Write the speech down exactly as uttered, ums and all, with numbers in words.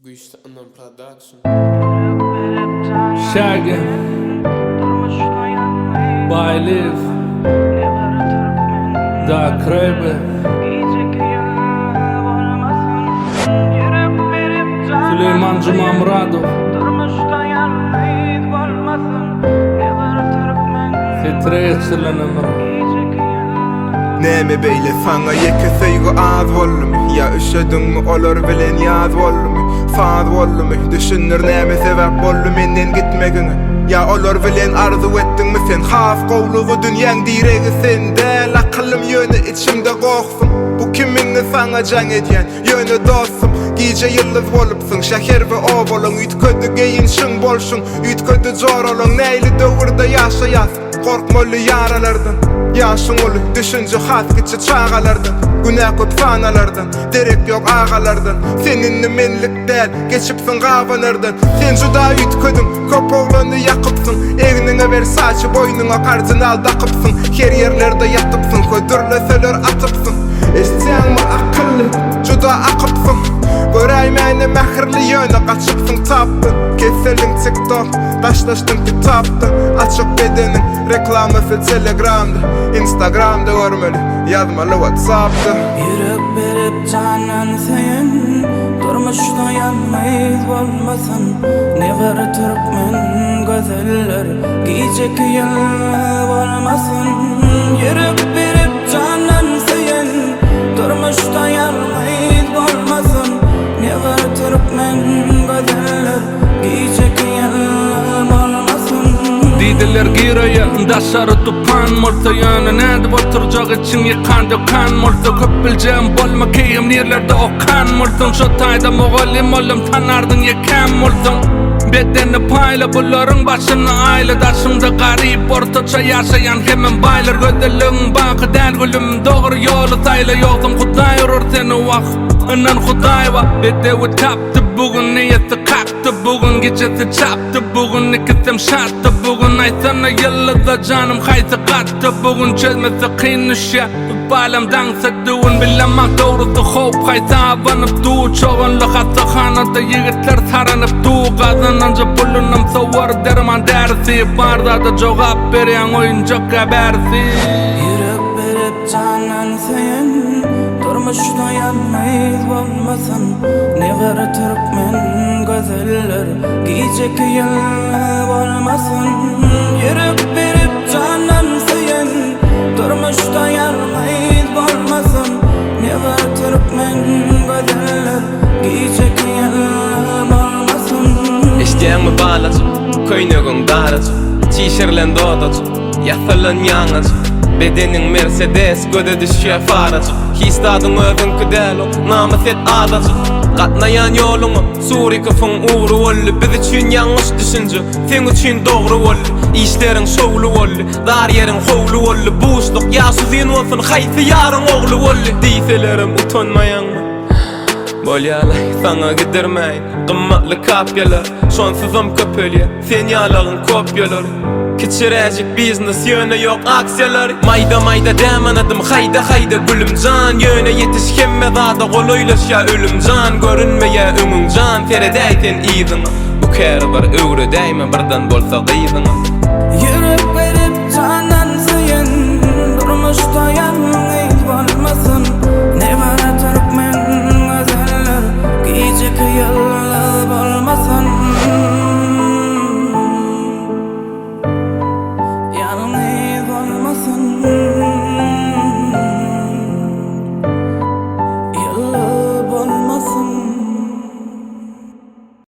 Güçlü Production. Shaggy Bayliv Da Krebe Süleyman Cuma Muradov Fitreçilen Näme beyle sana yeke söýgü az bolmy ya üşedinmi olar bilen ýaz bolmy faz bolmy düşünür näme sebäp boldy menden gitmegine ya olar bilen arzu etdiňmi sen haf gowlugy dünýäň diregi sende akylym ýöne içimde goksun bu kiminni sana jaň edýän ýöne dostum gije ýyldız bolupsyň şäher we obalaň ütködi geýin şyň bolşuň ütködi joralaň näýli döwürde ýaşaýas korkmaly yaralardan yaşın olu düşünce hatkiçe çağalardan günah köp fanalardan derek yok ağalardan seninle menlik del geçipsin gavanlardan sen juda ütködün köp oğlanı yakıpsın egnine ver saçı boynuna kardinal dakıpsın her yerlerde yatıpsın ködürleseler atıpsın estiyangma akıllı juda akıpsın göreymäni mähirli ýöne gaçypsyň tapdın keselin tiktok taşlaşdın kitapda açyk bedenin reklamysy telegramda instagramda görmeli ýazmaly whatsappda Ýürek berip janan sen durmuşda ýalňyz bolmasyn neger türkmen gözeller gijek ýyl bolmasyn Ýürek berip janan sen durmuşda ýalňyz bolmasyn neger türkmen gözeller gijek ýyl bolmasyn Didiler giraya daşary tupan molta ýöne näde oturjak için ýykan dökan molta köp biljem bolma keýim nerlerde okan molta şo taýda mogallim ollum tanardyň ýekem molta bedeni payla bularyň başyny aýla daşymda garyp ortaça ýaşaýan hemen baylar gödeliň baky däl gülüm dogry ýoly taýla ýokdum Hudaý urur seni wak anan Hudaý wa bedewit kapdy bugün niýeti kakdy bugün gecesi çapdy bugün ikisem şatdy bugün aýtana ýyllyda janym haýsy gatdy bugün çözmesi kyn işe balam daňsa duwun bilemek dogrudy hop haýsa banyp du çoğunly hastahanada ýigitler taranyp du gazananja pulunam sowar derman dersi barda da jogap berýän oýunjak bersi Ýürek berip janan sen durmuşda ýalňyz bolmasyn neger türkmen gözeller gijek ýyl bolmasyn Ýürek berip janan sen durmuşda ýalňyz bolmasyn neger türkmen gözeller gijek ýyl bolmasyn Eşdiýäňmi balajy, köýnegin darajy, çişirlen dodajy, ýasalan ýaňajy, bedenin Mercedes göde düşýär farajy, histadyň özüňki däl o namaset alajy, gatnaýan ýoluňy surikofyň uğru bolly, biz üçin ýalňyş düşünje, sen üçin dogry bolly, işleriň şowly bolly, dar ýeriň howly bolly, boşluk ýaşyzyn bolsun, haýsy ýaryň ogly bolly, diýselerim utanmaýanmy? Bolýaly sana gidermeýin, gymmatly kapýalar, şonsuzam köpelýär, sen ýalagyň kopýalar. Kiçiräjik biznes ýöne ýok aksiýalar, maýda maýda dämanadım haýda haýda gülümjan, ýöne ýetişkemme zada golaýlaşýar ölümjan, görünmeýär ömüňjan, feredäýten iziňa, bu kär bir öwre däýme birden bolsa gyzyňa. Ýürek